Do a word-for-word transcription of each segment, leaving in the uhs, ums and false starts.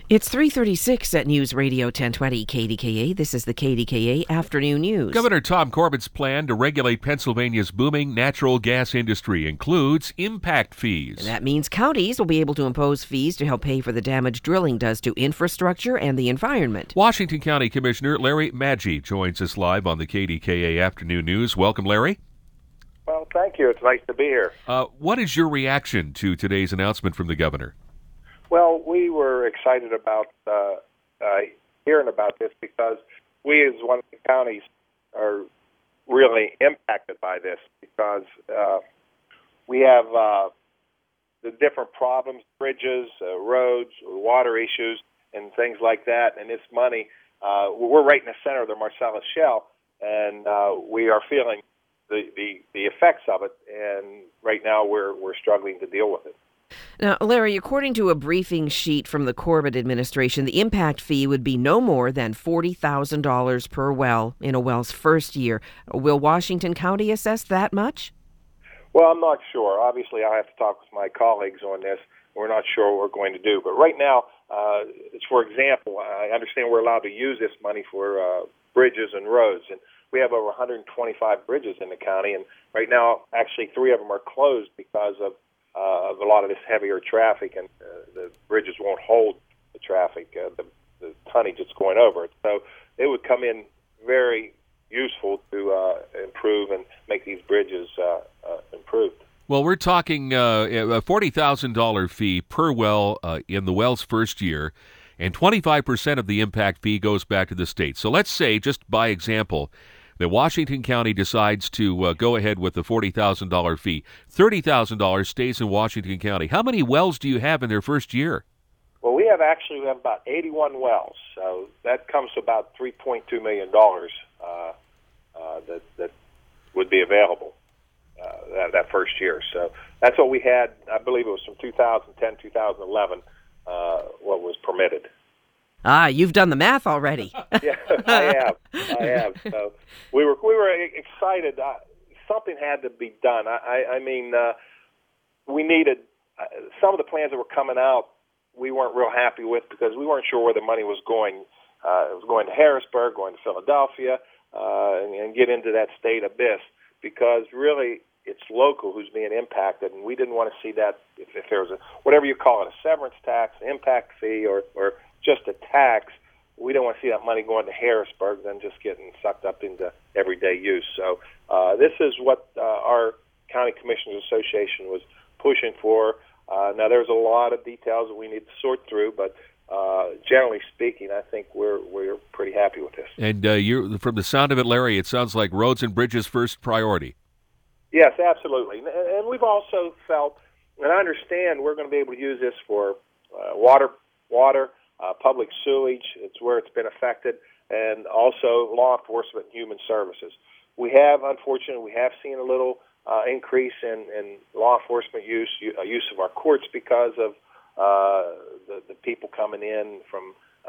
It's three thirty-six at News Radio ten twenty K D K A. This is the K D K A Afternoon News. Governor Tom Corbett's plan to regulate Pennsylvania's booming natural gas industry includes impact fees. And that means counties will be able to impose fees to help pay for the damage drilling does to infrastructure and the environment. Washington County Commissioner Larry Maggi joins us live on the K D K A Afternoon News. Welcome, Larry. Well, thank you. It's nice to be here. Uh, what is your reaction to today's announcement from the governor? Well, we were excited about uh, uh, hearing about this because we, as one of the counties, are really impacted by this because uh, we have uh, the different problems, bridges, uh, roads, water issues, and things like that. And this money, uh, we're right in the center of the Marcellus Shale, and uh, we are feeling the, the, the effects of it. And right now, we're we're struggling to deal with it. Now, Larry, according to a briefing sheet from the Corbett administration, the impact fee would be no more than forty thousand dollars per well in a well's first year. Will Washington County assess that much? Well, I'm not sure. Obviously, I have to talk with my colleagues on this. We're not sure what we're going to do. But right now, uh, it's, for example, I understand we're allowed to use this money for uh, bridges and roads. And we have over one hundred twenty-five bridges in the county. And right now, actually, three of them are closed because of Uh, of a lot of this heavier traffic, and uh, the bridges won't hold the traffic, uh, the, the tonnage that's going over it. So it would come in very useful to uh, improve and make these bridges uh, uh, improved. Well, we're talking uh, a forty thousand dollars fee per well uh, in the well's first year, and twenty-five percent of the impact fee goes back to the state. So let's say, just by example, that Washington County decides to uh, go ahead with the forty thousand dollars fee. thirty thousand dollars stays in Washington County. How many wells do you have in their first year? Well, we have actually we have about eighty-one wells, so that comes to about three point two million dollars uh, uh, that, that would be available uh, that, that first year. So that's what we had. I believe it was from two thousand ten, two thousand eleven, uh, what was permitted. Ah, you've done the math already. Yeah, I have. I have. So we were we were excited. Uh, something had to be done. I, I, I mean, uh, we needed uh, some of the plans that were coming out. We weren't real happy with because we weren't sure where the money was going. Uh, it was going to Harrisburg, going to Philadelphia, uh, and, and get into that state abyss because really it's local who's being impacted, and we didn't want to see that if, if there was a whatever you call it, a severance tax, an impact fee, or or just a tax. We don't want to see that money going to Harrisburg, then just getting sucked up into everyday use. So uh, this is what uh, our County Commissioners Association was pushing for. Uh, now, there's a lot of details that we need to sort through, but uh, generally speaking, I think we're we're pretty happy with this. And uh, you, from the sound of it, Larry, it sounds like roads and bridges first priority. Yes, absolutely. And, and we've also felt, and I understand we're going to be able to use this for uh, water, water, Uh, public sewage, it's where it's been affected, and also law enforcement and human services. We have, unfortunately, we have seen a little uh, increase in, in law enforcement use, uh, use of our courts because of uh, the, the people coming in from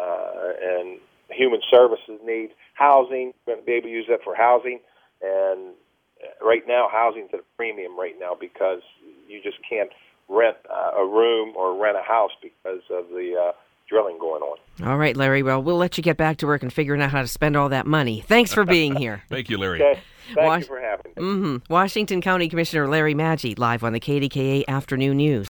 uh, and human services needs. Housing, we're going to be able to use that for housing, and right now, housing's at a premium right now because you just can't rent uh, a room or rent a house because of the uh, drilling going on. All right, Larry. Well, we'll let you get back to work and figuring out how to spend all that money. Thanks for being here. Thank you, Larry. Okay. Thank Was- you for having me. Mm-hmm. Washington County Commissioner Larry Maggi, live on the K D K A Afternoon News.